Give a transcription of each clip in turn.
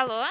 Alô?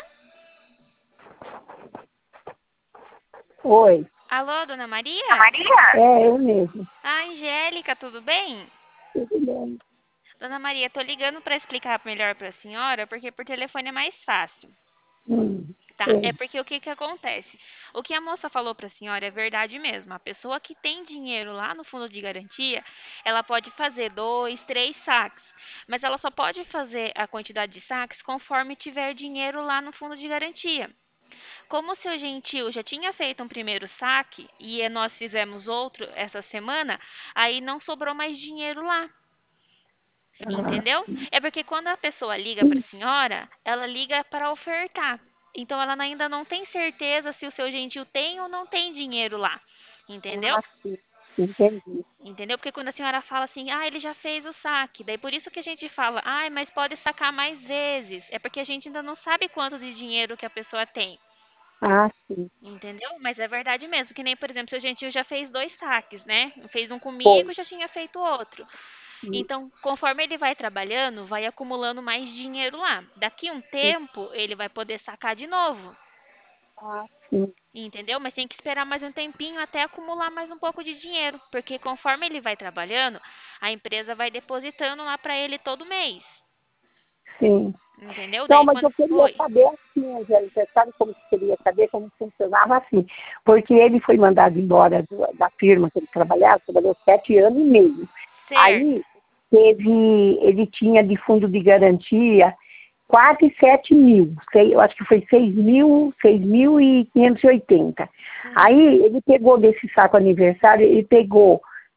Oi. Alô, dona A Maria? Maria? É, eu mesmo. Ah, Angélica, tudo bem? Tudo bem. Dona Maria, tô ligando para explicar melhor para a senhora, porque por telefone é mais fácil, tá? É Sei. porque o que que acontece? O que a moça falou para a senhora é verdade mesmo. A pessoa que tem dinheiro lá no fundo de garantia, ela pode fazer dois, três saques, mas ela só pode fazer a quantidade de saques conforme tiver dinheiro lá no fundo de garantia. Como o seu Gentil já tinha feito um primeiro saque e nós fizemos outro essa semana, aí não sobrou mais dinheiro lá, Ah, entendeu? É porque quando a pessoa liga para a sim. senhora, ela liga para ofertar. Então ela ainda não tem certeza se o seu Gentil tem ou não tem dinheiro lá, entendeu? Ah, sim. Entendi. Entendeu? Porque quando a senhora fala assim, ah, ele já fez o saque, daí por isso que a gente fala, ah, mas pode sacar mais vezes. É porque a gente ainda não sabe quanto de dinheiro que a pessoa tem. Ah, sim. Entendeu? Mas é verdade mesmo. Que nem, por exemplo, seu Gentil já fez dois saques, né? Fez um Foi. comigo e já tinha feito outro. Então, conforme ele vai trabalhando, vai acumulando mais dinheiro lá. Daqui um tempo, ele vai poder sacar de novo. Ah, sim. Entendeu? Mas tem que esperar mais um tempinho até acumular mais um pouco de dinheiro. Porque conforme ele vai trabalhando, a empresa vai depositando lá para ele todo mês. Sim. Entendeu? Não, Daí mas quando. eu queria Oi. saber assim, Angélica, sabe como que eu queria saber como funcionava assim? Porque ele foi mandado embora da firma que ele trabalhava, trabalhou 7 anos e meio. Certo. Aí ele tinha de fundo de garantia quase 7 mil, eu acho que foi 6.580. Uhum. Aí ele pegou desse saco aniversário, ele pegou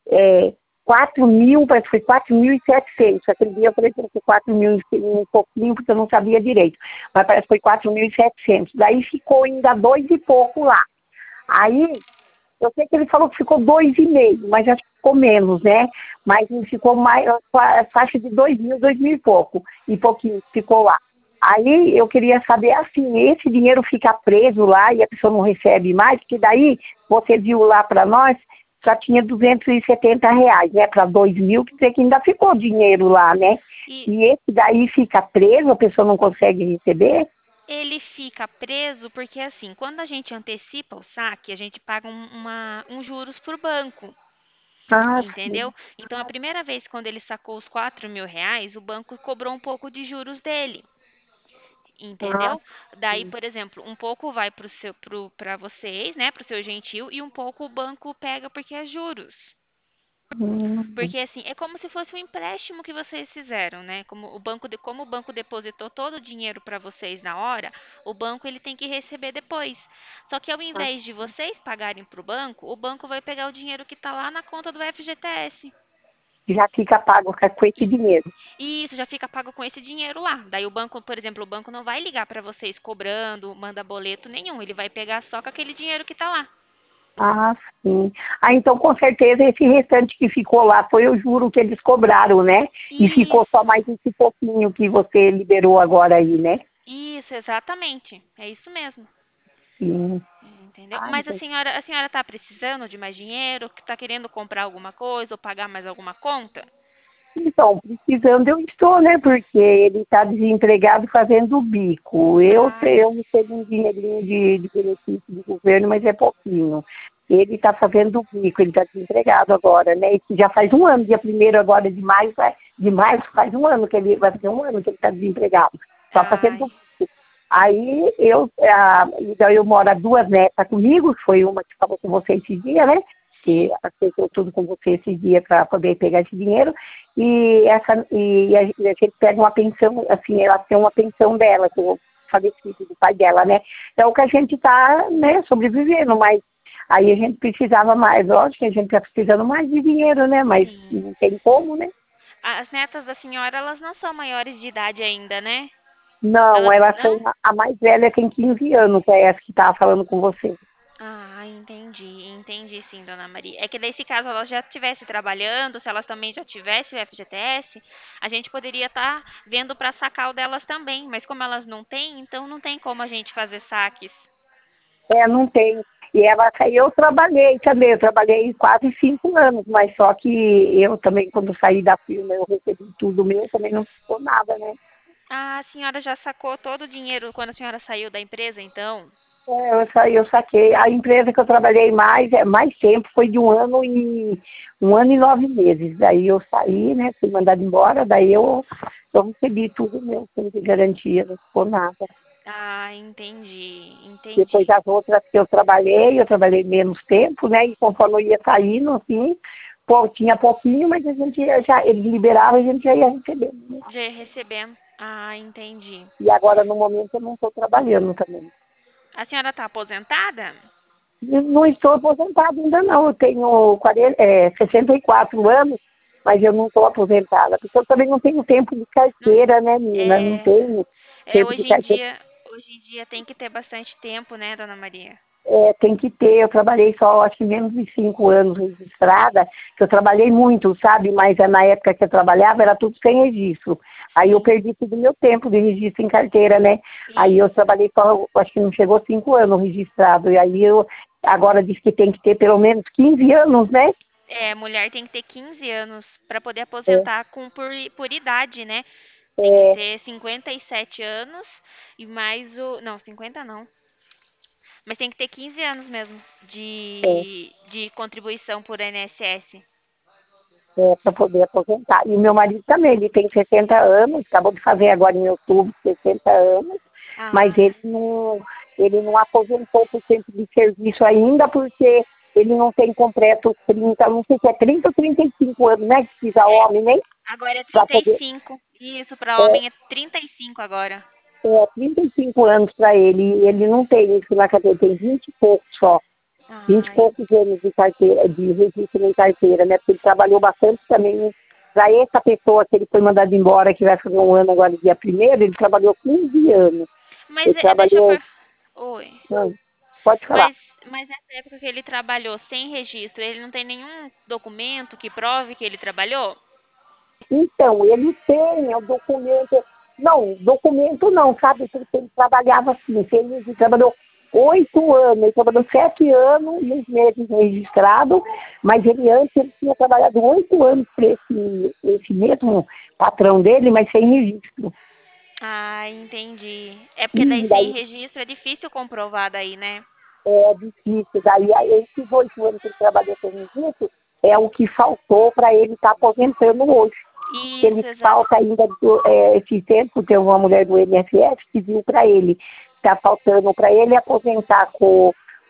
4 mil, parece que foi 4.700. Aquele dia eu falei que foi 4 mil e um pouquinho, porque eu não sabia direito, mas parece que foi 4.700. Daí ficou ainda dois e pouco lá. Aí eu sei que ele falou que ficou 2,5, mas já ficou menos, né? Mas ficou mais, a faixa de 2 mil, 2 mil e pouquinho ficou lá. Aí eu queria saber assim, esse dinheiro fica preso lá e a pessoa não recebe mais, que daí você viu lá para nós, só tinha R$ 270, né? Para 2 mil, quer dizer que ainda ficou dinheiro lá, né? E E esse daí fica preso, a pessoa não consegue receber? ele fica preso porque, assim, quando a gente antecipa o saque, a gente paga um juros por banco, Ah, sim. entendeu? Então, a primeira vez quando ele sacou os R$ 4.000, o banco cobrou um pouco de juros dele, Ah, entendeu? Daí, sim. por exemplo, um pouco vai para vocês, né, para o seu Gentil, e um pouco o banco pega porque é juros. Hum, Porque assim, é como se fosse um empréstimo que vocês fizeram, né? Como o banco depositou todo o dinheiro para vocês na hora, o banco ele tem que receber depois. Só que ao ah, invés de vocês pagarem para o banco vai pegar o dinheiro que está lá na conta do FGTS. já fica pago com esse E, dinheiro. e isso já fica pago com esse dinheiro lá. Daí o banco, por exemplo, o banco não vai ligar para vocês cobrando, manda boleto nenhum. Ele vai pegar só com aquele dinheiro que está lá. Ah, sim. Ah, então com certeza esse restante que ficou lá foi o juro que eles cobraram, né? E ficou só Isso, mais esse pouquinho que você liberou agora aí, né? isso, exatamente. É isso mesmo. Sim. Entendeu? Ah, Mas então, a senhora está precisando de mais dinheiro? Está querendo comprar alguma coisa ou pagar mais alguma conta? então, precisando eu estou, né? Porque ele está desempregado fazendo bico. Ai, Eu recebo um dinheirinho de benefício do governo, mas é pouquinho. Ele está fazendo bico, ele está desempregado agora, né? Isso já faz um ano, dia primeiro agora de março faz um ano que ele vai fazer um ano que ele está desempregado. Só fazendo ai, bico. Aí e daí eu moro duas netas comigo, que foi uma que falou com você esse dia, né? Que sim. aceitou tudo com você esse dia para poder pegar esse dinheiro. E a gente pega uma pensão, assim, ela tem uma pensão dela, que eu falecido do pai dela, né? Então, o que a gente está, né, sobrevivendo, mas aí a gente precisava mais, lógico que a gente está precisando mais de dinheiro, né? Mas Sim. não tem como, né? As netas da senhora, elas não são maiores de idade ainda, né? Não, Elas ela tem, não? a mais velha tem 15 anos, que é essa que estava falando com você. Ah, entendi sim, dona Maria. É que nesse caso elas já estivessem trabalhando, se elas também já tivessem o FGTS, a gente poderia estar vendo para sacar o delas também, mas como elas não têm, então não tem como a gente fazer saques. É, não tem. E ela, eu trabalhei também, eu trabalhei quase 5 anos, mas só que eu também, quando saí da firma, eu recebi tudo meu, também não ficou nada, né? Ah, a senhora já sacou todo o dinheiro quando a senhora saiu da empresa, então? Eu saquei. A empresa que eu trabalhei mais tempo foi de 1 ano e 9 meses. Daí eu saí, né? Fui mandada embora, daí eu recebi tudo meu, fundo de garantia, não ficou nada. Ah, entendi, Depois entendi. as outras que eu trabalhei menos tempo, né? E conforme eu ia saindo, assim, pô, tinha pouquinho, mas a gente eles liberavam, a gente já ia recebendo, né? Já recebemos. Ah, entendi. E agora, no momento, eu não estou trabalhando também. A senhora está aposentada? Não estou aposentada ainda não, eu tenho 64 anos, mas eu não estou aposentada, porque eu também não tenho tempo de Não, carteira, né, menina? Não é, tenho tempo de carteira. hoje em dia tem que ter bastante tempo, né, dona Maria? Tem que ter, eu trabalhei só, acho que menos de 5 anos registrada, que eu trabalhei muito, sabe? Mas na época que eu trabalhava era tudo sem registro. Aí eu Sim, perdi todo o meu tempo de registro em carteira, né? Aí eu isso. trabalhei só, acho que não chegou 5 anos registrado. E aí agora diz que tem que ter pelo menos 15 anos, né? É, mulher tem que ter 15 anos para poder É, aposentar por idade, né? Tem que é, ter 57 anos e mais o. Não, 50 não. Mas tem que ter 15 anos mesmo é. de contribuição por INSS. Para poder aposentar. E o meu marido também, ele tem 60 anos, acabou de fazer agora em outubro 60 anos, mas Ah, ele não aposentou por tempo de serviço ainda, porque ele não tem completo 30, não sei se é 30 ou 35 anos, né, que precisa é. homem, né, Agora é para poder, 35. Isso, para é, homem é 35 agora. 35 anos para ele, e ele não tem isso na carteira, tem 20 e poucos só. 20 e Ai, poucos anos de carteira, de registro em carteira, né? Porque ele trabalhou bastante também. Para essa pessoa que ele foi mandado embora, que vai fazer um ano agora, dia primeiro, ele trabalhou 15 anos. mas Ele deixa eu trabalhou. Oi. Não, pode falar. Mas, mas nessa época que ele trabalhou sem registro, ele não tem nenhum documento que prove que ele trabalhou? Então, ele tem o documento. Não, documento não, sabe? Porque ele trabalhava assim. Ele trabalhou 8 anos, ele trabalhou 7 anos e uns meses registrado, mas ele tinha trabalhado 8 anos para esse mesmo patrão dele, mas sem registro. Ah, entendi. É porque daí E sem daí registro é difícil comprovar daí, né? é difícil. Daí esses 8 anos que ele trabalhou sem registro é o que faltou para ele estar aposentando hoje. Ele Isso, exato. falta ainda esse tempo, tem uma mulher do INSS que viu para ele, está faltando para ele aposentar com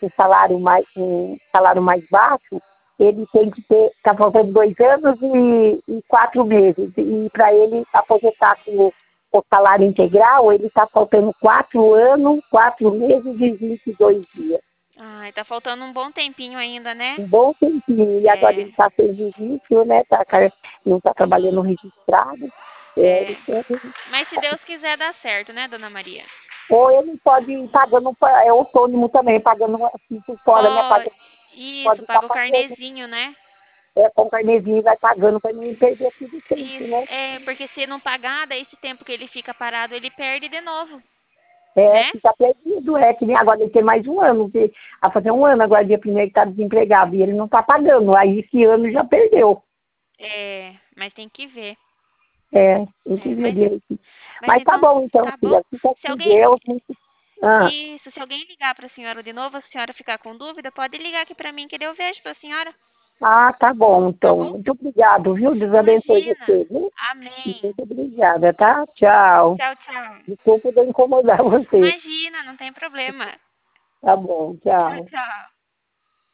um salário mais baixo, ele tem que ter, está faltando 2 anos e 4 meses. E para ele aposentar com o salário integral, ele está faltando 4 anos, 4 meses e 22 dias. Ai, tá faltando um bom tempinho ainda, né? Um bom tempinho. E agora É, ele está sem registro, né? Não está trabalhando registrado. é. Ele sempre, Mas se Deus quiser dá certo, né, dona Maria? ou ele pode ir pagando, é autônomo também, pagando assim por fora, né? Ó, Pode isso, estar paga o pagando carnezinho, né? com carnezinho, vai pagando para não perder tudo sempre, Isso, né? é, porque se não pagar, daí esse tempo que ele fica parado, ele perde de novo, É, né? fica perdido, que nem agora ele tem mais um ano, a fazer um ano agora, dia primeiro que está desempregado, e ele não está pagando, aí esse ano já perdeu. É, mas tem que ver. Tem que É, ver direito. mas Mas tá então, bom, então, tá bom. filha, fica Se com alguém, Deus. Muito... Ah, isso, se alguém ligar para a senhora de novo, a senhora ficar com dúvida, pode ligar aqui para mim que daí eu vejo para a senhora, tá bom, tá então. bom? Muito obrigado, viu? Deus abençoe Imagina. você, viu? Amém. Muito obrigada, tá? Tchau. Tchau, tchau. Desculpa de eu incomodar você. Imagina, não tem problema. Tá bom, Tchau, tchau. tchau.